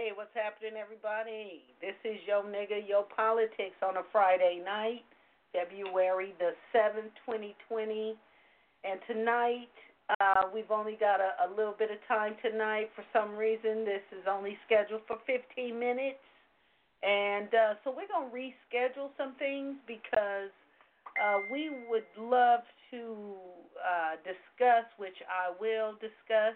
Hey, what's happening, everybody? This is Yo Nigga, Yo Politics on a Friday night, February the 7th, 2020. And tonight, we've only got a little bit of time tonight. For some reason, this is only scheduled for 15 minutes. And so we're going to reschedule some things because we would love to discuss, which I will discuss,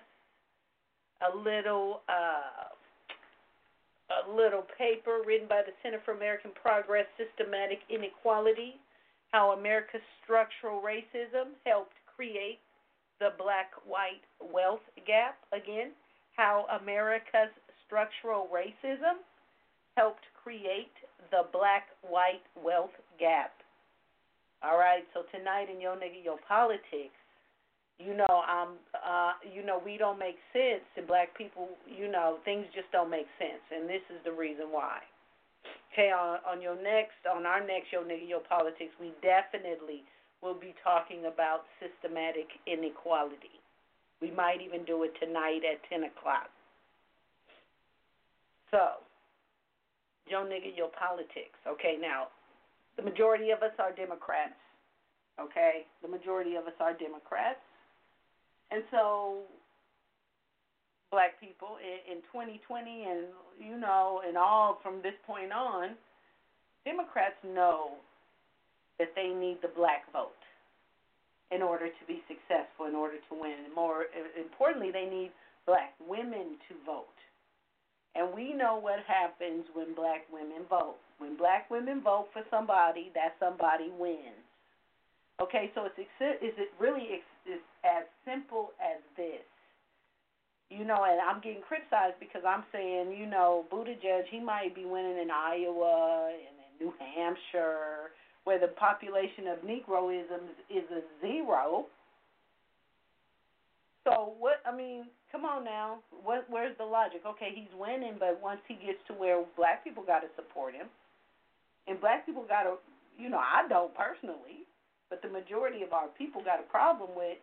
a little paper written by the Center for American Progress, Systematic Inequality, how America's structural racism helped create the black-white wealth gap. Again, how America's structural racism helped create the black-white wealth gap. All right, so tonight in Yo Nigga, Yo Politics, we don't make sense, and black people, things just don't make sense, and this is the reason why. Okay, on our next Yo Nigga, Yo Politics, we definitely will be talking about systematic inequality. We might even do it tonight at 10 o'clock. So, Yo Nigga, Yo Politics. Okay, now, the majority of us are Democrats. Okay, the majority of us are Democrats. And so, black people in 2020 and, and all from this point on, Democrats know that they need the black vote in order to be successful, in order to win. And more importantly, they need black women to vote. And we know what happens when black women vote. When black women vote for somebody, that somebody wins. Okay, so it's as simple as this. And I'm getting criticized because I'm saying, Buttigieg, he might be winning in Iowa and in New Hampshire, where the population of Negroism is a zero. So come on now. Where's the logic? Okay, he's winning, but once he gets to where black people got to support him, and black people got to, I don't personally, but the majority of our people got a problem with,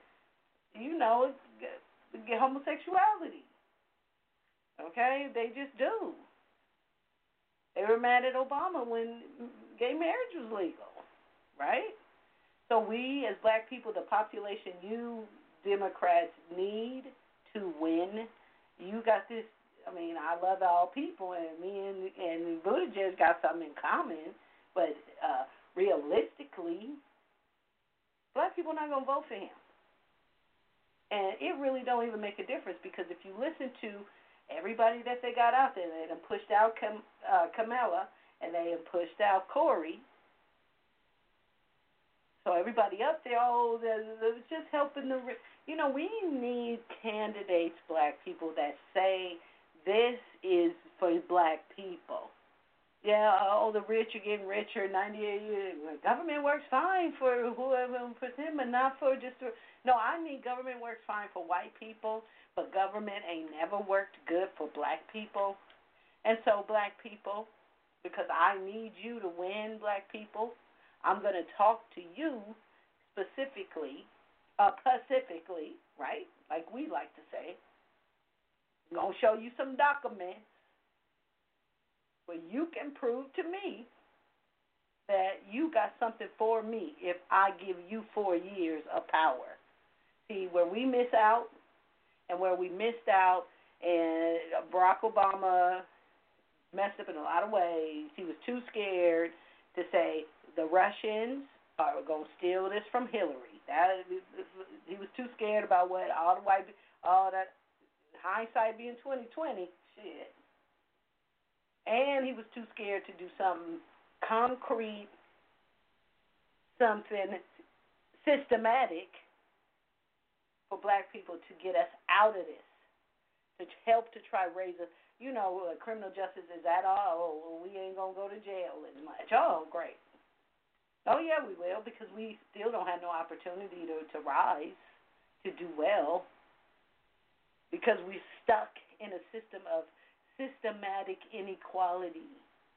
homosexuality. Okay? They just do. They were mad at Obama when gay marriage was legal. Right? So we, as black people, the population you Democrats need to win, you got this, I love all people, and me and Buttigieg got something in common, but realistically, black people are not going to vote for him. And it really don't even make a difference, because if you listen to everybody that they got out there, they done pushed out Kamala, and they have pushed out Corey. So everybody up there, they're just helping we need candidates, black people, that say this is for black people. Yeah, the rich are getting richer. 98 years. Government works fine for whoever puts in, but not for just. No, I mean government works fine for white people, but government ain't never worked good for black people. And so, black people, because I need you to win, black people, I'm going to talk to you specifically, pacifically, right? Like we like to say. I'm going to show you some documents where you can prove to me that you got something for me if I give you 4 years of power. See, where we miss out and Barack Obama messed up in a lot of ways. He was too scared to say the Russians are going to steal this from Hillary. He was too scared about what all that hindsight being 2020 shit. And he was too scared to do something concrete, something systematic for black people to get us out of this, to help to try raise us. Criminal justice is that all? Oh, we ain't going to go to jail as much. Oh, great. Oh, yeah, we will, because we still don't have no opportunity to rise, to do well, because we're stuck in a system of systematic inequality.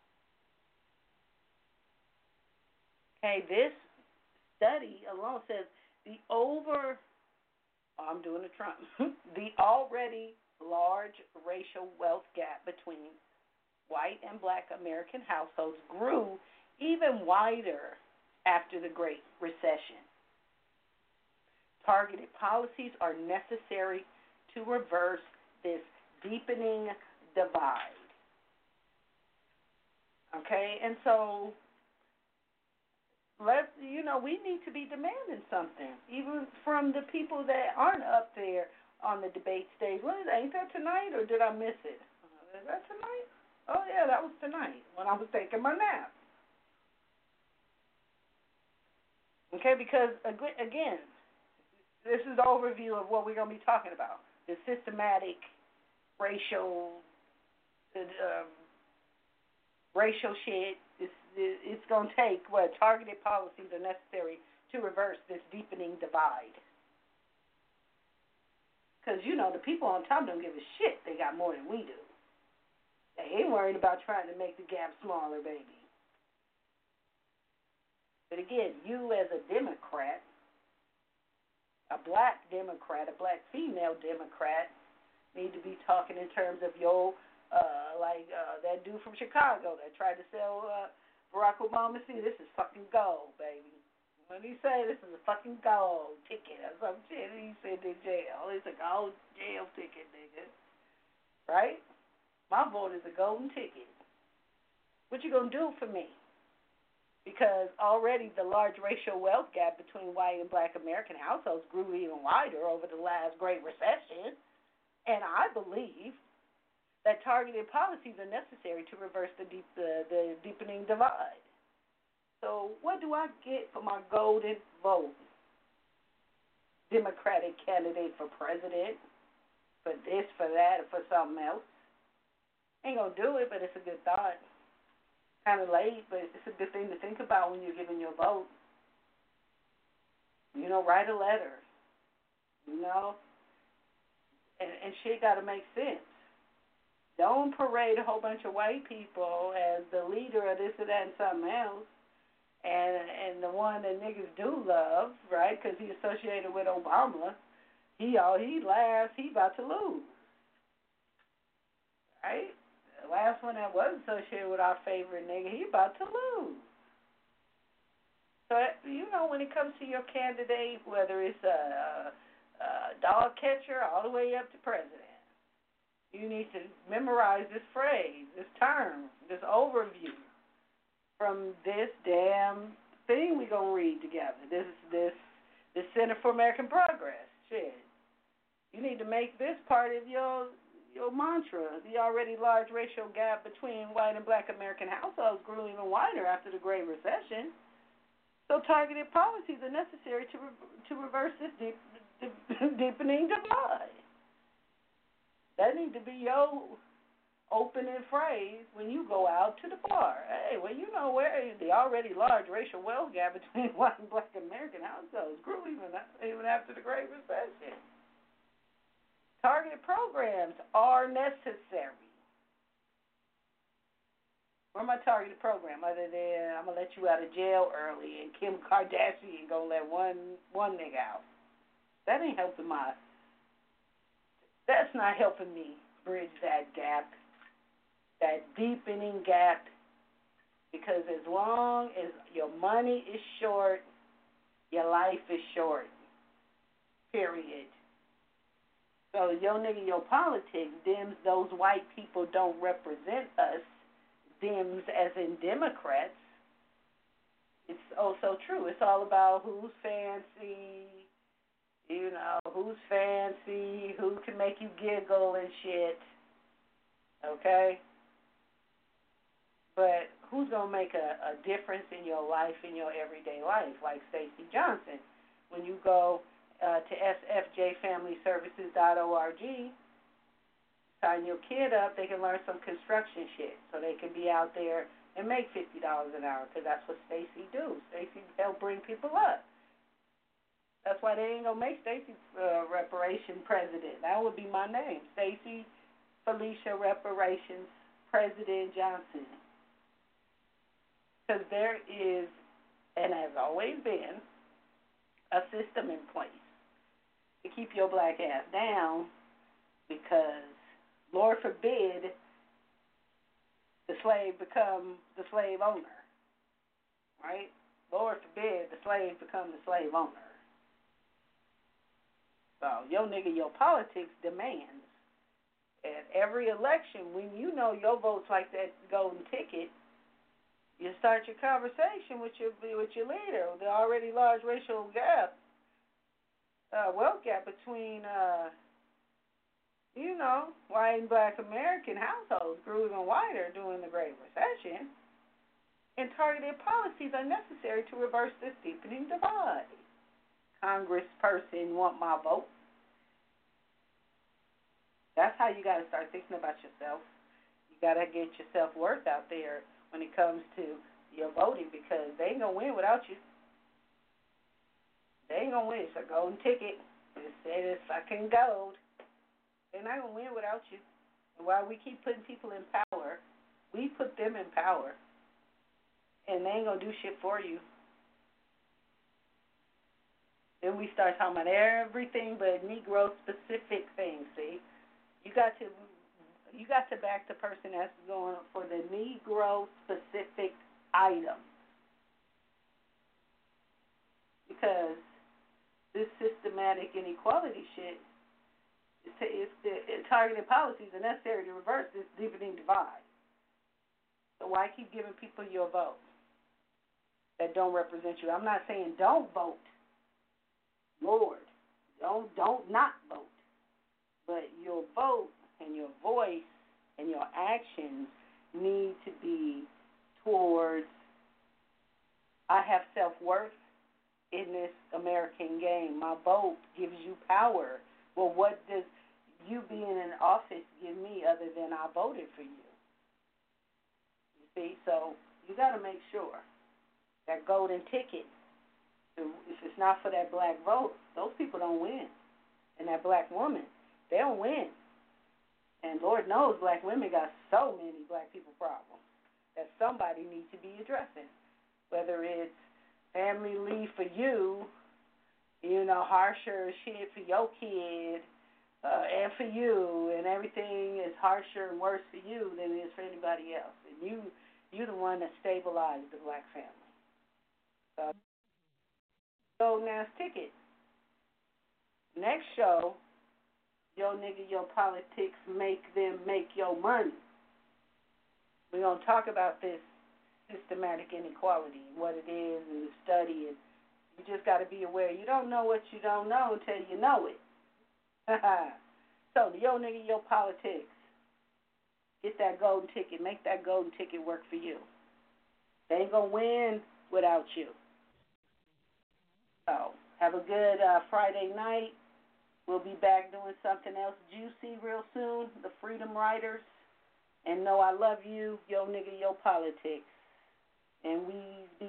Okay, this study alone says the already large racial wealth gap between white and black American households grew even wider after the Great Recession. Targeted policies are necessary to reverse this deepening divide. Okay, and so we need to be demanding something, even from the people that aren't up there on the debate stage. What is that? Ain't that tonight, or did I miss it? Is that tonight? Oh yeah, that was tonight when I was taking my nap. Okay, because again, this is the overview of what we're going to be talking about: the systematic racial, racial shit. It's going to take what targeted policies are necessary to reverse this deepening divide. Because, the people on top don't give a shit. They got more than we do. They ain't worried about trying to make the gap smaller, baby. But again, you as a Democrat, a black Democrat, a black female Democrat, need to be talking in terms of that dude from Chicago that tried to sell Barack Obama. See, this is fucking gold, baby. When he say this is a fucking gold ticket or some shit, he said to jail. It's a gold jail ticket, nigga. Right? My vote is a golden ticket. What you gonna do for me? Because already the large racial wealth gap between white and black American households grew even wider over the last Great Recession. And I believe that targeted policies are necessary to reverse the deepening divide. So what do I get for my golden vote? Democratic candidate for president, for this, for that, or for something else. Ain't gonna do it, but it's a good thought. Kind of late, but it's a good thing to think about when you're giving your vote. Write a letter. And shit got to make sense. Don't parade a whole bunch of white people as the leader of this or that and something else, and the one that niggas do love, right? Because he associated with Obama. He last. He about to lose, right? The last one that was associated with our favorite nigga, he about to lose. So when it comes to your candidate, whether it's a dog catcher all the way up to president, you need to memorize this phrase, this term, this overview from this damn thing we're gonna read together. This Center for American Progress. Shit. You need to make this part of your mantra. The already large racial gap between white and black American households grew even wider after the Great Recession. So targeted policies are necessary to reverse this deepening divide. That needs to be your opening phrase when you go out to the bar. Hey, where the already large racial wealth gap between white and black American households grew even after the Great Recession. Targeted programs are necessary. Where my targeted program, other than I'm going to let you out of jail early and Kim Kardashian going to let one nigga out. That ain't helping that's not helping me bridge that gap, that deepening gap, because as long as your money is short, your life is short, period. So your nigga, your politics, Dems, those white people don't represent us, Dems as in Democrats. It's so true. It's all about who's fancy, who's fancy, who can make you giggle and shit, okay? But who's going to make a difference in your life, in your everyday life, like Stacey Johnson? When you go to sfjfamilyservices.org, sign your kid up, they can learn some construction shit so they can be out there and make $50 an hour, because that's what Stacey do. Stacey help bring people up. That's why they ain't going to make Stacey Reparation President. That would be my name, Stacey Felicia Reparations President Johnson. Because there is, and has always been, a system in place to keep your black ass down because Lord forbid the slave become the slave owner, right? Lord forbid the slave become the slave owner. So your nigga, your politics demands at every election, when you know your vote's like that golden ticket, you start your conversation with your leader. The already large racial gap, wealth gap between white and black American households grew even wider during the Great Recession. And targeted policies are necessary to reverse this deepening divide. Congressperson want my vote. That's how you got to start thinking about yourself. You got to get your self-worth out there when it comes to your voting, because they ain't going to win without you. They ain't going to win. It's a golden ticket. It said it's fucking gold. They're not going to win without you. And while we keep putting people in power, we put them in power. And they ain't going to do shit for you. Then we start talking about everything but Negro-specific things, see? You got to back the person that's going for the Negro-specific items. Because this systematic inequality shit, targeted policies are necessary to reverse this deepening divide. So why keep giving people your vote that don't represent you? I'm not saying don't vote. Lord, don't not vote. But your vote and your voice and your actions need to be towards, I have self-worth in this American game. My vote gives you power. Well, what does you being in office give me other than I voted for you? You see, so you got to make sure that golden ticket, if it's not for that black vote, those people don't win. And that black woman, they don't win. And Lord knows black women got so many black people problems that somebody needs to be addressing. Whether it's family leave for you, harsher shit for your kid, and for you, and everything is harsher and worse for you than it is for anybody else. And you're the one that stabilized the black family. Golden ass ticket. Next show, yo nigga, your politics make them make your money. We're going to talk about this systematic inequality, what it is, and the study. And you just got to be aware. You don't know what you don't know until you know it. So, yo nigga, your politics. Get that golden ticket. Make that golden ticket work for you. They ain't going to win without you. So, have a good Friday night. We'll be back doing something else juicy real soon. The Freedom Riders. And know I love you, yo nigga, yo politics. And we be